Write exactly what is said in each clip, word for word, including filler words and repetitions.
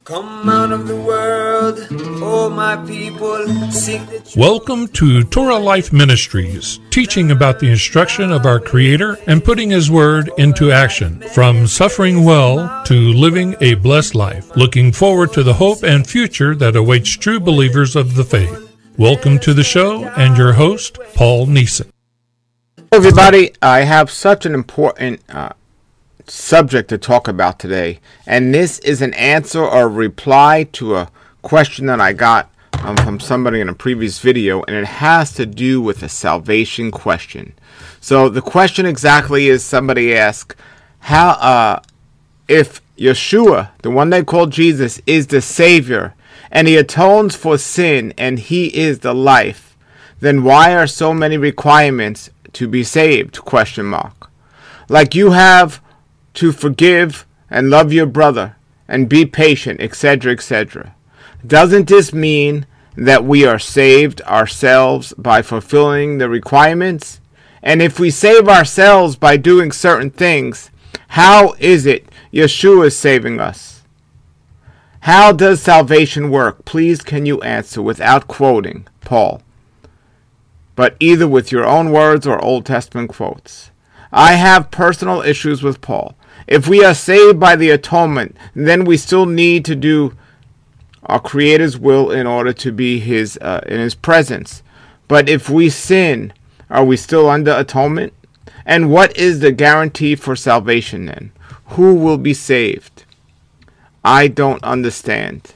Come out of the world, oh my people, seek the truth. Welcome to Torah Life Ministries, teaching about the instruction of our Creator and putting His Word into action, from suffering well to living a blessed life, looking forward to the hope and future that awaits true believers of the faith. Welcome to the show and your host, Paul Neeson. Hello everybody, I have such an important uh, subject to talk about today, and this is an answer or reply to a question that I got um, from somebody in a previous video, and it has to do with a salvation question. So the question exactly is, somebody asked, how uh, if Yeshua, the one they call Jesus, is the Savior, and He atones for sin, and He is the life, then why are so many requirements to be saved? Question mark. Like you have to forgive and love your brother and be patient, et cetera, et cetera. Doesn't this mean that we are saved ourselves by fulfilling the requirements? And if we save ourselves by doing certain things, how is it Yeshua is saving us? How does salvation work? Please can you answer without quoting Paul, but either with your own words or Old Testament quotes. I have personal issues with Paul. If we are saved by the atonement, then we still need to do our Creator's will in order to be His uh, in His presence. But if we sin, are we still under atonement? And what is the guarantee for salvation then? Who will be saved? I don't understand.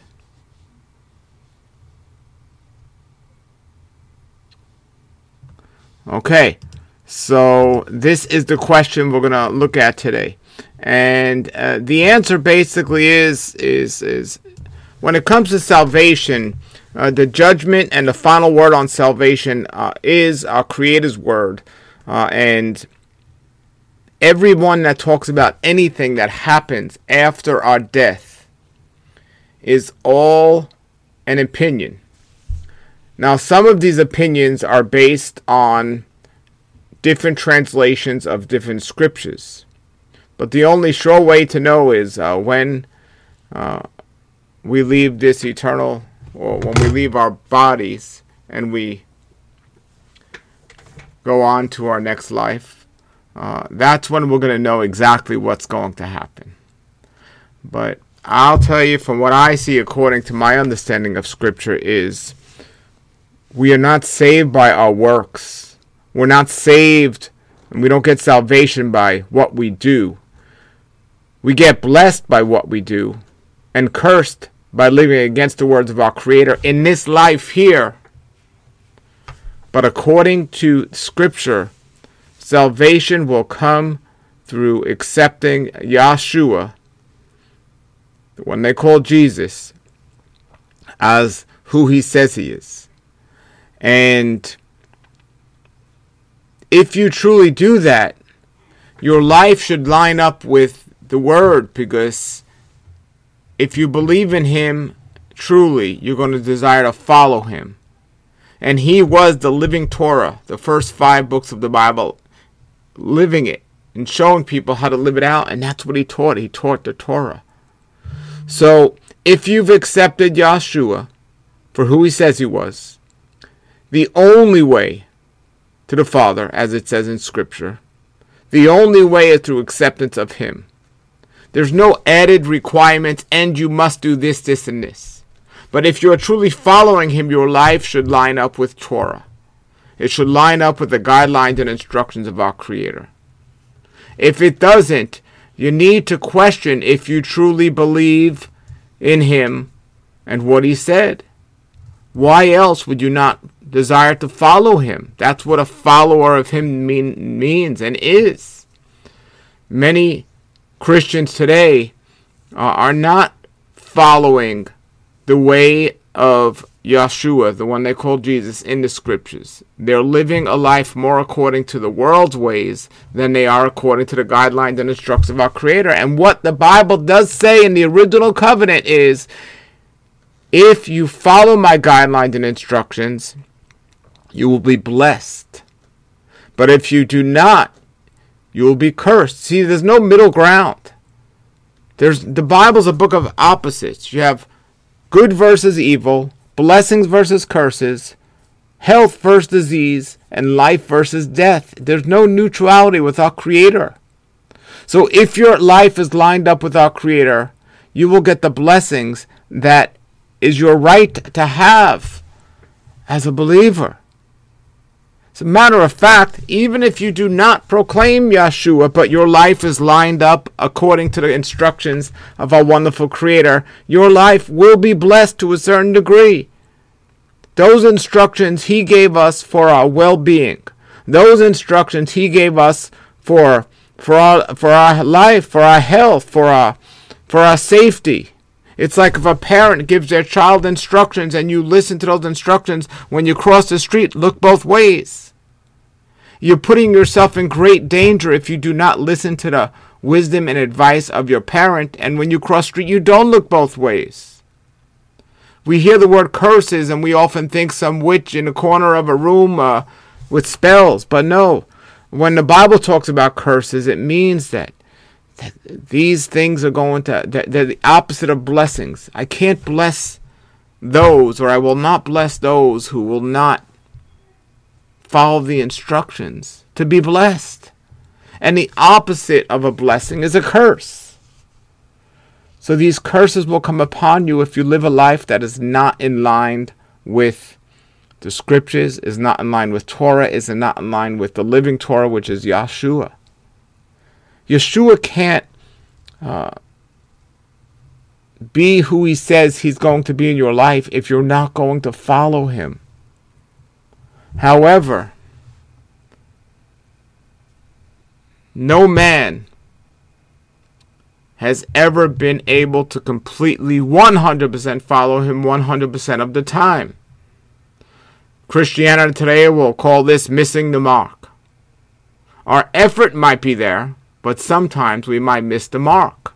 Okay, so this is the question we're going to look at today. And uh, the answer basically is, is, is when it comes to salvation, uh, the judgment and the final word on salvation uh, is our Creator's word. Uh, and everyone that talks about anything that happens after our death is all an opinion. Now, some of these opinions are based on different translations of different scriptures. But the only sure way to know is uh, when uh, we leave this eternal, or when we leave our bodies and we go on to our next life. Uh, that's when we're going to know exactly what's going to happen. But I'll tell you, from what I see according to my understanding of Scripture, is we are not saved by our works. We're not saved, and we don't get salvation by what we do. We get blessed by what we do and cursed by living against the words of our Creator in this life here. But according to Scripture, salvation will come through accepting Yeshua, the one they call Jesus, as who He says He is. And if you truly do that, your life should line up with the Word, because if you believe in Him truly, you're going to desire to follow Him. And He was the living Torah, the first five books of the Bible, living it and showing people how to live it out, and that's what He taught. He taught the Torah. So if you've accepted Yeshua for who He says He was, the only way to the Father, as it says in Scripture, the only way is through acceptance of Him. There's no added requirements, and you must do this, this, and this. But if you're truly following Him, your life should line up with Torah. It should line up with the guidelines and instructions of our Creator. If it doesn't, you need to question if you truly believe in Him and what He said. Why else would you not desire to follow Him? That's what a follower of Him mean, means and is. Many Christians today uh, are not following the way of Yeshua, the one they call Jesus, in the Scriptures. They're living a life more according to the world's ways than they are according to the guidelines and instructions of our Creator. And what the Bible does say in the original covenant is, if you follow my guidelines and instructions, you will be blessed. But if you do not, you will be cursed. See, there's no middle ground. There's the Bible's a book of opposites. You have good versus evil, blessings versus curses, health versus disease, and life versus death. There's no neutrality with our Creator. So if your life is lined up with our Creator, you will get the blessings that is your right to have as a believer. As a matter of fact, even if you do not proclaim Yeshua, but your life is lined up according to the instructions of our wonderful Creator, your life will be blessed to a certain degree. Those instructions He gave us for our well-being, those instructions He gave us for for our for our life, for our health, for our for our safety. It's like if a parent gives their child instructions and you listen to those instructions when you cross the street, look both ways. You're putting yourself in great danger if you do not listen to the wisdom and advice of your parent, and when you cross the street, you don't look both ways. We hear the word curses and we often think some witch in the corner of a room uh, with spells, but no. When the Bible talks about curses, it means that these things are going to, they're the opposite of blessings. I can't bless those, or I will not bless those who will not follow the instructions to be blessed. And the opposite of a blessing is a curse. So these curses will come upon you if you live a life that is not in line with the scriptures, is not in line with Torah, is not in line with the living Torah, which is Yeshua. Yeshua can't uh, be who He says He's going to be in your life if you're not going to follow Him. However, no man has ever been able to completely one hundred percent follow Him one hundred percent of the time. Christianity today will call this missing the mark. Our effort might be there, but sometimes we might miss the mark.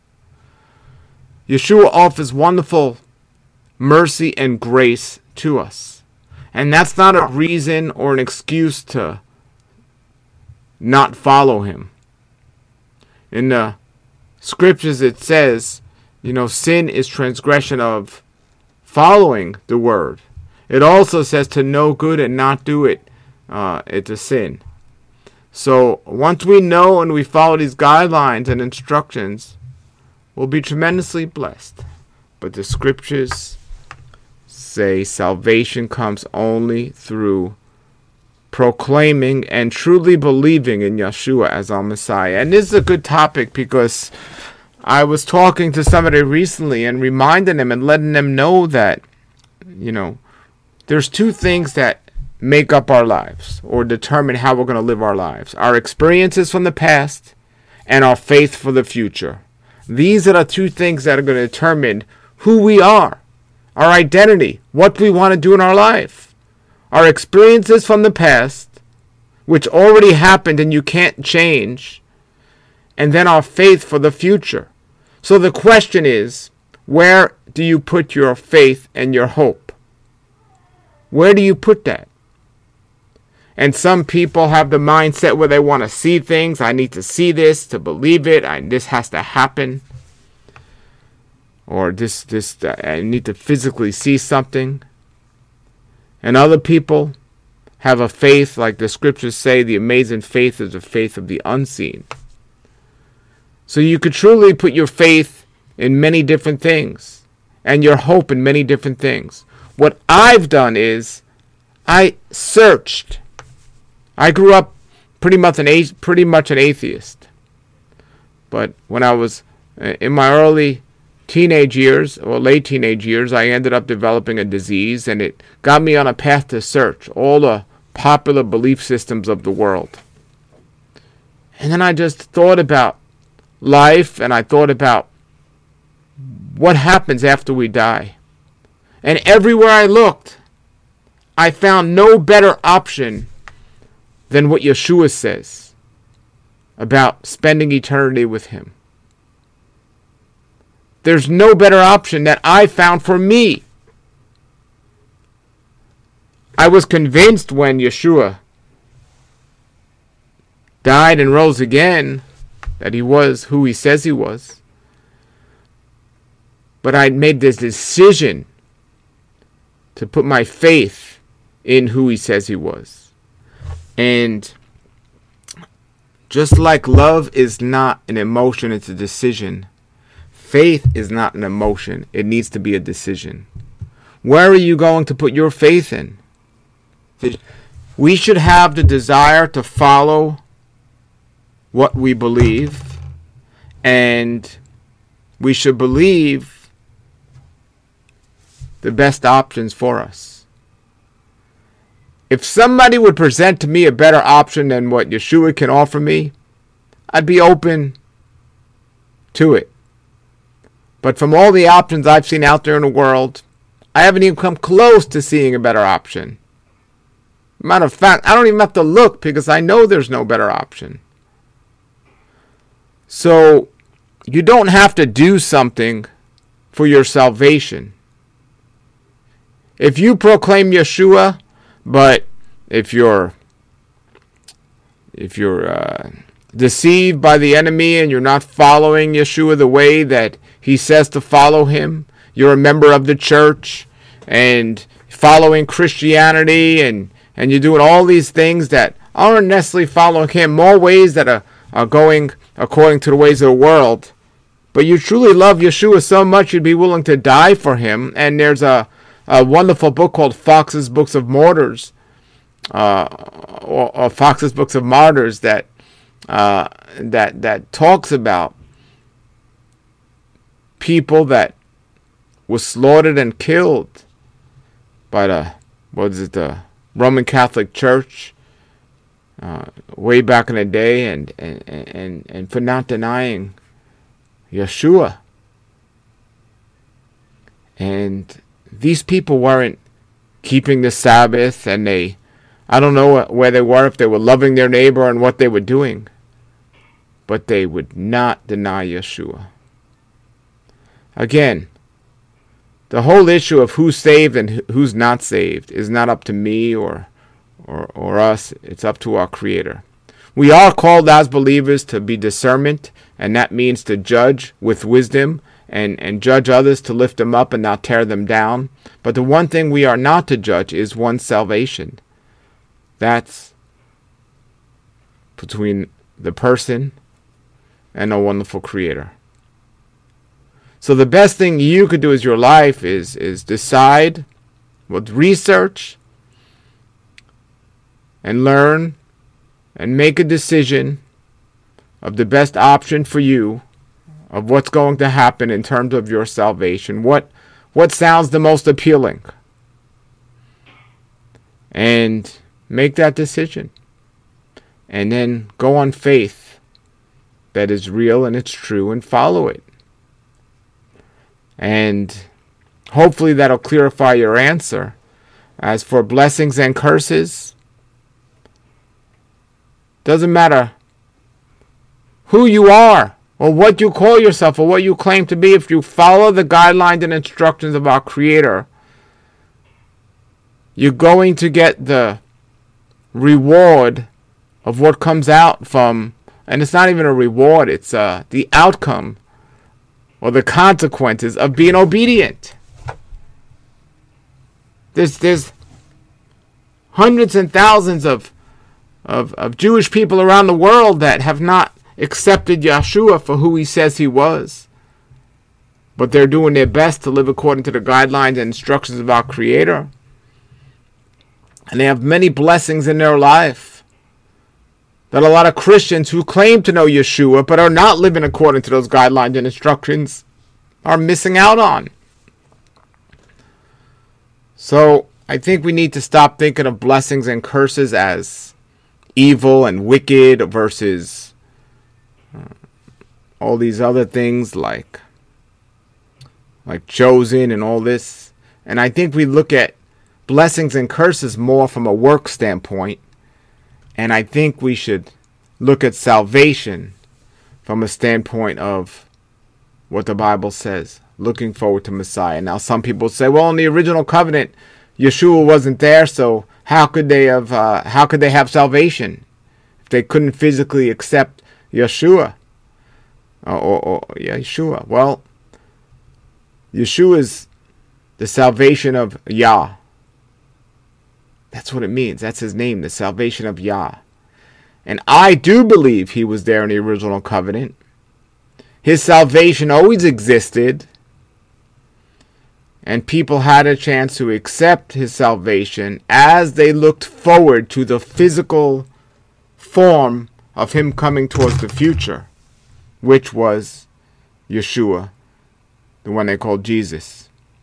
Yeshua offers wonderful mercy and grace to us. And that's not a reason or an excuse to not follow Him. In the scriptures it says, you know, sin is transgression of following the word. It also says to know good and not do it, uh, it's a sin. So once we know and we follow these guidelines and instructions, we'll be tremendously blessed. But the scriptures say salvation comes only through proclaiming and truly believing in Yeshua as our Messiah. And this is a good topic because I was talking to somebody recently and reminding them and letting them know that, you know, there's two things that make up our lives or determine how we're going to live our lives. Our experiences from the past and our faith for the future. These are the two things that are going to determine who we are, our identity, what we want to do in our life. Our experiences from the past, which already happened and you can't change, and then our faith for the future. So the question is, where do you put your faith and your hope? Where do you put that? And some people have the mindset where they want to see things. I need to see this to believe it. I, this has to happen. Or this, this, I need to physically see something. And other people have a faith, like the scriptures say, the amazing faith is the faith of the unseen. So you could truly put your faith in many different things and your hope in many different things. What I've done is I searched. I grew up pretty much an pretty much an atheist. But when I was in my early teenage years or late teenage years, I ended up developing a disease, and it got me on a path to search all the popular belief systems of the world. And then I just thought about life, and I thought about what happens after we die. And everywhere I looked, I found no better option than what Yeshua says about spending eternity with Him. There's no better option that I found for me. I was convinced when Yeshua died and rose again that He was who He says He was. but I made this decision to put my faith in who he says he was. And just like love is not an emotion, it's a decision. Faith is not an emotion. It needs to be a decision. Where are you going to put your faith in? We should have the desire to follow what we believe, and we should believe the best options for us. If somebody would present to me a better option than what Yeshua can offer me, I'd be open to it. But from all the options I've seen out there in the world, I haven't even come close to seeing a better option. Matter of fact, I don't even have to look because I know there's no better option. So, you don't have to do something for your salvation. If you proclaim Yeshua, but if you're if you're uh, deceived by the enemy and you're not following Yeshua the way that he says to follow him, you're a member of the church and following Christianity, and, and you're doing all these things that aren't necessarily following him, more ways that are, are going according to the ways of the world. But you truly love Yeshua so much you'd be willing to die for him. And there's a, a wonderful book called Fox's Books of Martyrs, uh, or, or Fox's Books of Martyrs that uh, that that talks about people that were slaughtered and killed by the what is it the Roman Catholic Church uh, way back in the day, and and and and for not denying Yeshua. And these people weren't keeping the Sabbath, and they, I don't know where they were, if they were loving their neighbor and what they were doing, but they would not deny Yeshua. Again, the whole issue of who's saved and who's not saved is not up to me or, or, or us. It's up to our Creator. We are called as believers to be discernment, and that means to judge with wisdom and, and judge others to lift them up and not tear them down. But the one thing we are not to judge is one's salvation. That's between the person and a wonderful Creator. So the best thing you could do with your life is, is decide with research and learn and make a decision of the best option for you, of what's going to happen in terms of your salvation. What what sounds the most appealing? And make that decision. And then go on faith that is real and it's true, and follow it. And hopefully that'll clarify your answer. As for blessings and curses, doesn't matter who you are or what you call yourself or what you claim to be. If you follow the guidelines and instructions of our Creator, you're going to get the reward of what comes out from, and it's not even a reward, it's uh, the outcome or the consequences of being obedient. There's, there's hundreds and thousands of, of, of Jewish people around the world that have not accepted Yeshua for who he says he was. But they're doing their best to live according to the guidelines and instructions of our Creator. And they have many blessings in their life that a lot of Christians who claim to know Yeshua but are not living according to those guidelines and instructions are missing out on. So I think we need to stop thinking of blessings and curses as evil and wicked versus uh, all these other things like like chosen and all this. And I think we look at blessings and curses more from a work standpoint. And I think we should look at salvation from a standpoint of what the Bible says, looking forward to Messiah. Now, some people say, well, in the original covenant, Yeshua wasn't there, so how could they have uh, how could they have salvation if they couldn't physically accept Yeshua or, or, or yeah, Yeshua? Well, Yeshua is the salvation of Yah. That's what it means. That's his name, the salvation of Yah. And I do believe he was there in the original covenant. His salvation always existed. And people had a chance to accept his salvation as they looked forward to the physical form of him coming towards the future, which was Yeshua, the one they called Jesus.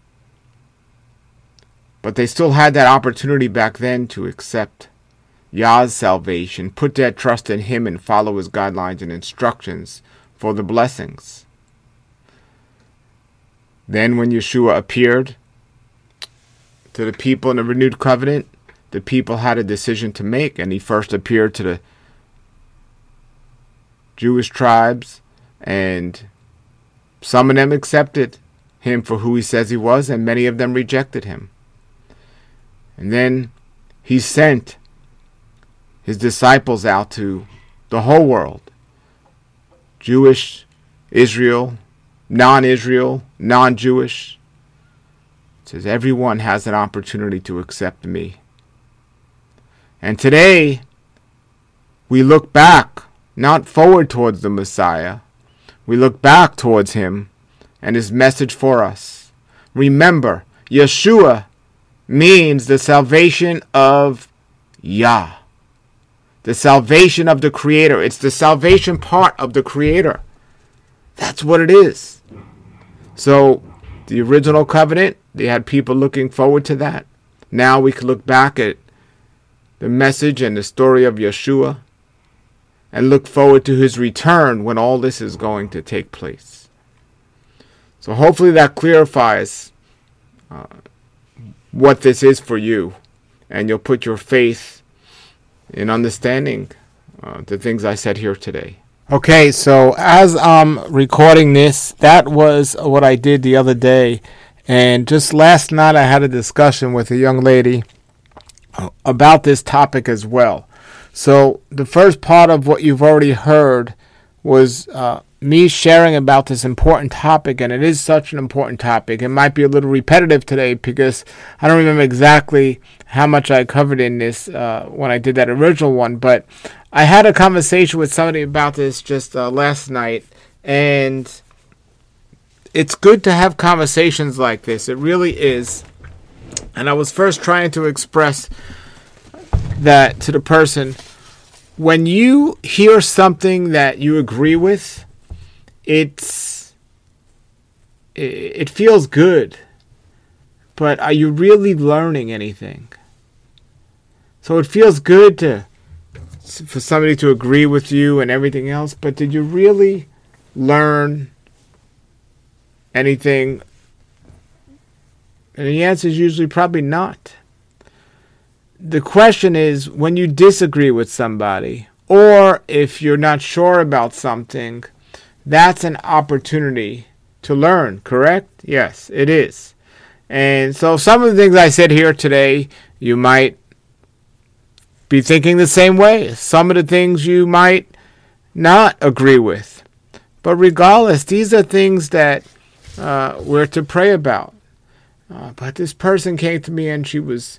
But they still had that opportunity back then to accept Yah's salvation, put their trust in him, and follow his guidelines and instructions for the blessings. Then when Yeshua appeared to the people in the renewed covenant, the people had a decision to make, and he first appeared to the Jewish tribes, and some of them accepted him for who he says he was, and many of them rejected him. And then he sent his disciples out to the whole world. Jewish, Israel, non-Israel, non-Jewish. It says everyone has an opportunity to accept me. And today, we look back, not forward towards the Messiah. We look back towards him and his message for us. Remember, Yeshua means the salvation of Yah. The salvation of the Creator. It's the salvation part of the Creator. That's what it is. So, the original covenant, they had people looking forward to that. Now we can look back at the message and the story of Yeshua and look forward to his return when all this is going to take place. So hopefully that clarifies uh, what this is for you, and you'll put your faith in understanding uh, the things I said here today. Okay, so as I'm recording this, that was what I did the other day. And just last night I had a discussion with a young lady about this topic as well. So the first part of what you've already heard was uh, me sharing about this important topic, and it is such an important topic. It might be a little repetitive today because I don't remember exactly how much I covered in this uh, when I did that original one, but I had a conversation with somebody about this just uh, last night, and it's good to have conversations like this. It really is. And I was first trying to express that to the person. When you hear something that you agree with, it's it feels good. But are you really learning anything? So it feels good to for somebody to agree with you and everything else, but did you really learn anything? And the answer is usually probably not. The question is, when you disagree with somebody, or if you're not sure about something, that's an opportunity to learn, correct? Yes, it is. And so some of the things I said here today, you might be thinking the same way. Some of the things you might not agree with. But regardless, these are things that uh, we're to pray about. Uh, but this person came to me and she was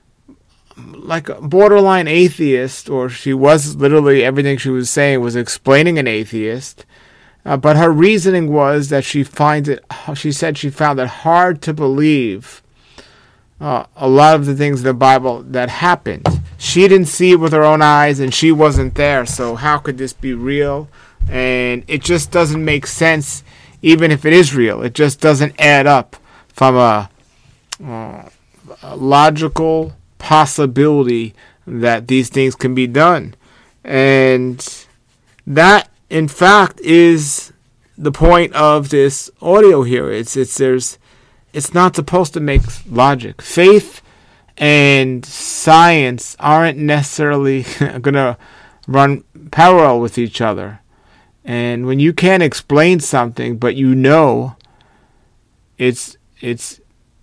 like a borderline atheist, or she was literally, everything she was saying was explaining an atheist. Uh, but her reasoning was that she finds it, she said she found it hard to believe uh, a lot of the things in the Bible that happened. She didn't see it with her own eyes and she wasn't there, so how could this be real? And it just doesn't make sense, even if it is real. It just doesn't add up from a, uh, a logical possibility that these things can be done. And that, in fact, is the point of this audio here. It's it's there's it's not supposed to make logic. Faith and science aren't necessarily going to run parallel with each other. And when you can't explain something, but you know, it's it's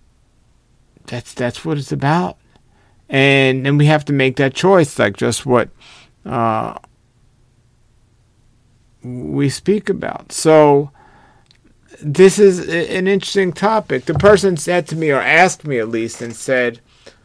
that's that's what it's about. And then we have to make that choice, like just what uh, we speak about. So this is an interesting topic. The person said to me, or asked me at least, and said,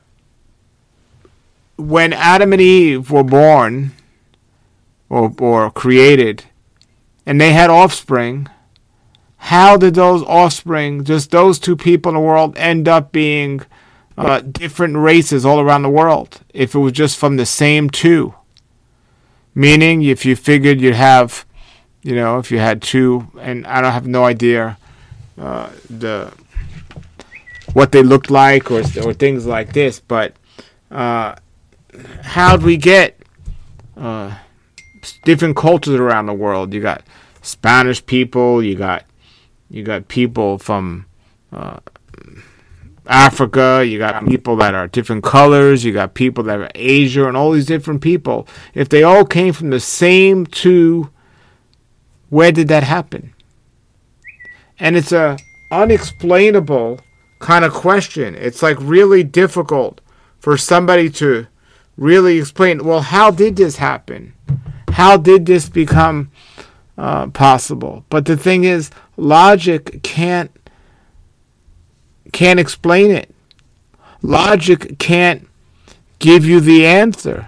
when Adam and Eve were born, or, or created, and they had offspring, how did those offspring, just those two people in the world, end up being uh, different races all around the world, if it was just from the same two? Meaning, if you figured you'd have, you know, if you had two, and I don't have no idea uh, the what they looked like, or or things like this, but uh, how'd we get uh, different cultures around the world? You got Spanish people, you got you got people from uh, Africa, you got people that are different colors, you got people that are Asia, and all these different people. If they all came from the same two, where did that happen? And it's a unexplainable kind of question. It's like really difficult for somebody to really explain, well, how did this happen? How did this become uh, possible? But the thing is, logic can't can't explain it. Logic can't give you the answer.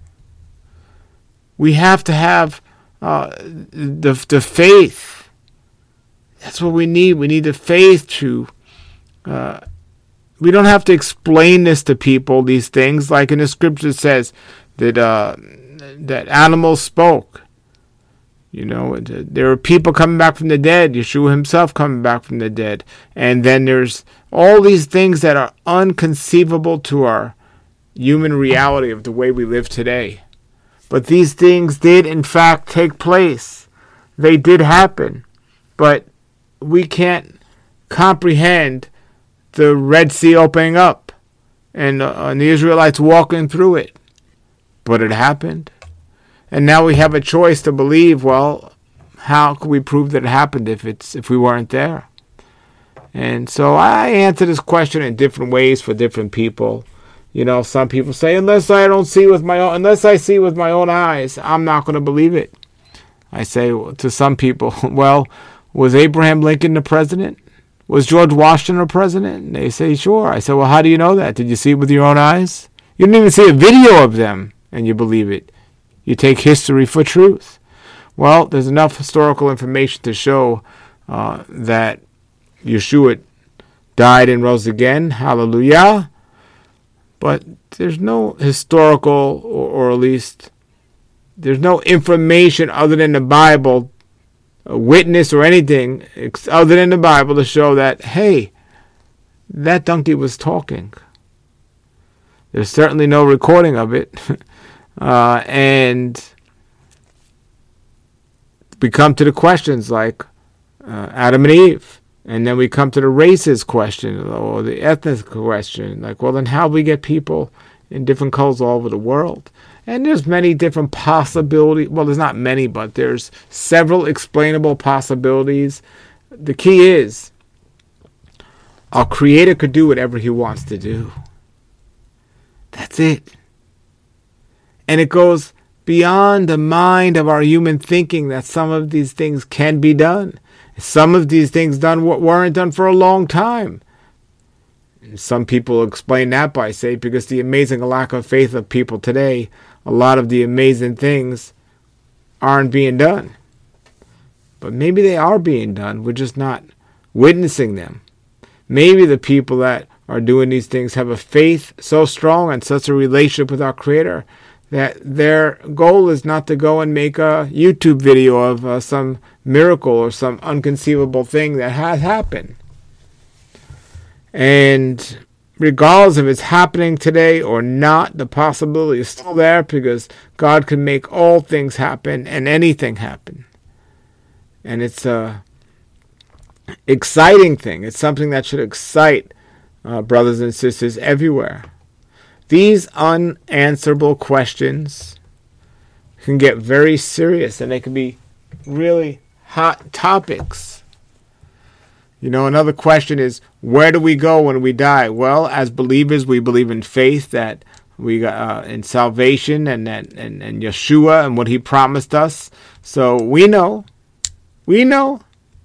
We have to have uh, the the faith. That's what we need. We need the faith to. Uh, we don't have to explain this to people. These things, like in the scripture, it says that uh, that animals spoke. You know, there are people coming back from the dead. Yeshua himself coming back from the dead. And then there's all these things that are unconceivable to our human reality of the way we live today. But these things did, in fact, take place. They did happen. But we can't comprehend the Red Sea opening up and, uh, and the Israelites walking through it. But it happened. And now we have a choice to believe, well, how could we prove that it happened if it's if we weren't there? And so I answer this question in different ways for different people. You know, some people say, unless I don't see with my own, unless I see with my own eyes, I'm not going to believe it. I say to some people, well, was Abraham Lincoln the president? Was George Washington a president? And they say, sure. I said, well, how do you know that? Did you see it with your own eyes? You didn't even see a video of them, and you believe it. You take history for truth. Well, there's enough historical information to show uh, that Yeshua died and rose again. Hallelujah. But there's no historical, or, or at least there's no information other than the Bible, a witness or anything other than the Bible to show that, hey, that donkey was talking. There's certainly no recording of it. Uh, and we come to the questions like uh, Adam and Eve. And then we come to the races question or the ethnic question. Like, well, then how do we get people in different colors all over the world? And there's many different possibilities. Well, there's not many, but there's several explainable possibilities. The key is our Creator could do whatever He wants to do. That's it. And it goes beyond the mind of our human thinking that some of these things can be done. Some of these things done weren't done for a long time. And some people explain that by saying, because the amazing lack of faith of people today, a lot of the amazing things aren't being done. But maybe they are being done. We're just not witnessing them. Maybe the people that are doing these things have a faith so strong and such a relationship with our Creator that their goal is not to go and make a YouTube video of uh, some miracle or some unconceivable thing that has happened. And regardless if it's happening today or not, the possibility is still there because God can make all things happen and anything happen. And it's a exciting thing. It's something that should excite uh, brothers and sisters everywhere. These unanswerable questions can get very serious, and they can be really hot topics. You know, another question is, where do we go when we die? Well, as believers, we believe in faith, that we uh, in salvation, and, and and and Yeshua and what He promised us. So we know, we know,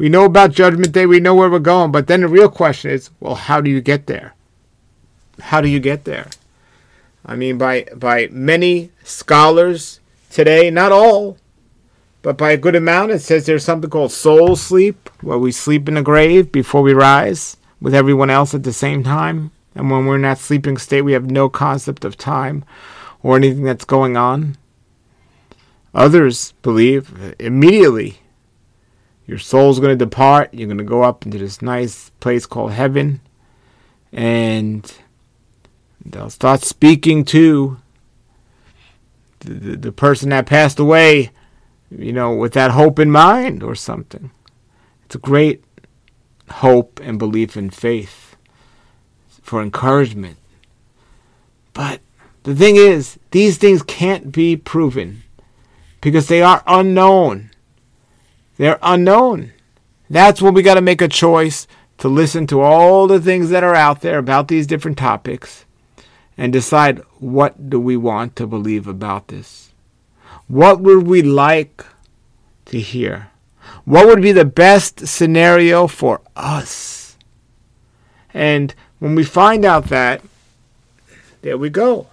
We know about Judgment Day. We know where we're going. But then the real question is, well, how do you get there? How do you get there? I mean, by by many scholars today, not all, but by a good amount, it says there's something called soul sleep, where we sleep in the grave before we rise with everyone else at the same time. And when we're in that sleeping state, we have no concept of time or anything that's going on. Others believe immediately your soul's going to depart. You're going to go up into this nice place called heaven. And they'll start speaking to the, the, the person that passed away, you know, with that hope in mind or something. It's a great hope and belief in faith for encouragement. But the thing is, these things can't be proven because they are unknown. They're unknown. That's when we got to make a choice to listen to all the things that are out there about these different topics and decide, what do we want to believe about this? What would we like to hear? What would be the best scenario for us? And when we find out that, there we go.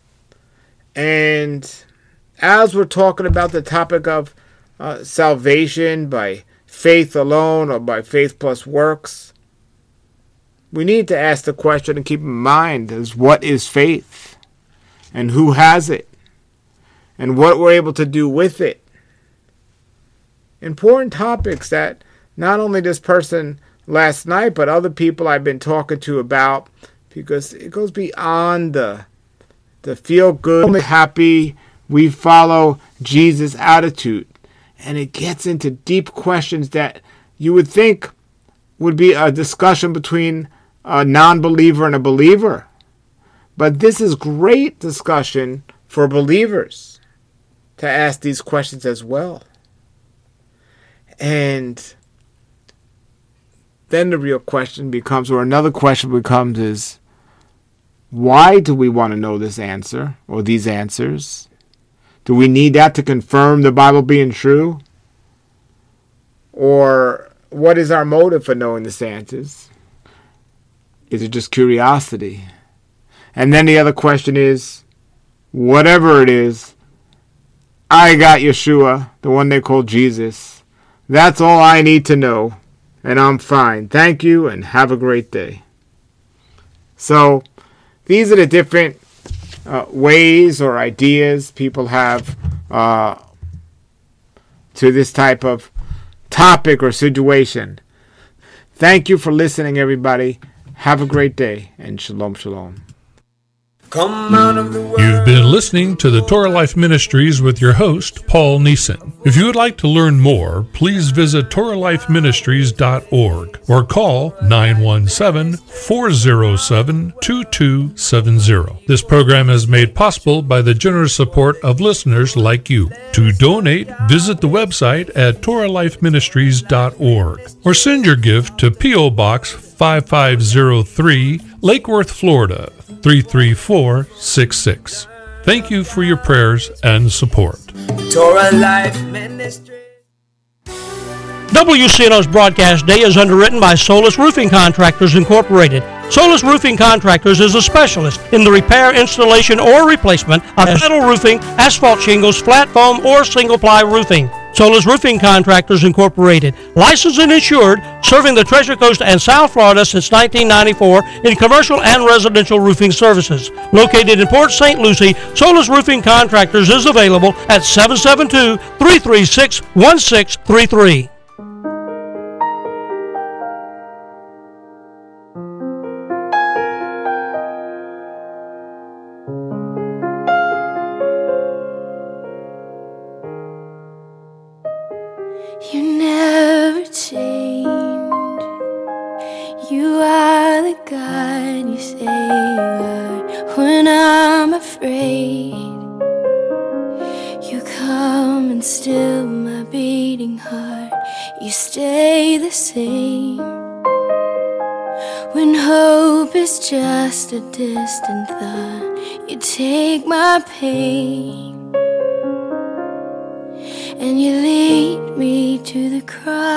And as we're talking about the topic of uh, salvation by faith alone or by faith plus works, we need to ask the question and keep in mind is, what is faith? And who has it? And what we're able to do with it. Important topics that not only this person last night, but other people I've been talking to about, because it goes beyond the, the feel good, happy, we follow Jesus attitude. And it gets into deep questions that you would think would be a discussion between a non-believer and a believer. But this is great discussion for believers to ask these questions as well. And then the real question becomes, or another question becomes, is why do we want to know this answer or these answers? Do we need that to confirm the Bible being true? Or what is our motive for knowing this answers? Is it just curiosity? And then the other question is, whatever it is, I got Yeshua, the one they call Jesus. That's all I need to know, and I'm fine. Thank you, and have a great day. So, these are the different uh, ways or ideas people have uh, to this type of topic or situation. Thank you for listening, everybody. Have a great day, and shalom, shalom. Come out of the world. You've been listening to the Torah Life Ministries with your host, Paul Neeson. If you would like to learn more, please visit Torah Life Ministries dot org or call nine one seven, four zero seven, two two seven zero. This program is made possible by the generous support of listeners like you. To donate, visit the website at Torah Life Ministries dot org or send your gift to P O. Box five five zero three, Lake Worth, Florida, three three four six six. Thank you for your prayers and support. Torah Life Ministry. W C N O's broadcast day is underwritten by Solus Roofing Contractors Incorporated. Solus Roofing Contractors is a specialist in the repair, installation, or replacement of metal roofing, asphalt shingles, flat foam, or single-ply roofing. Solus Roofing Contractors Incorporated, licensed and insured, serving the Treasure Coast and South Florida since nineteen ninety-four in commercial and residential roofing services. Located in Port Saint Lucie, Solus Roofing Contractors is available at seven seven two, three three six, one six three three. You never change. You are the God you say you are. When I'm afraid, you come and still my beating heart. You stay the same. When hope is just a distant thought, you take my pain and you lead me to the cross.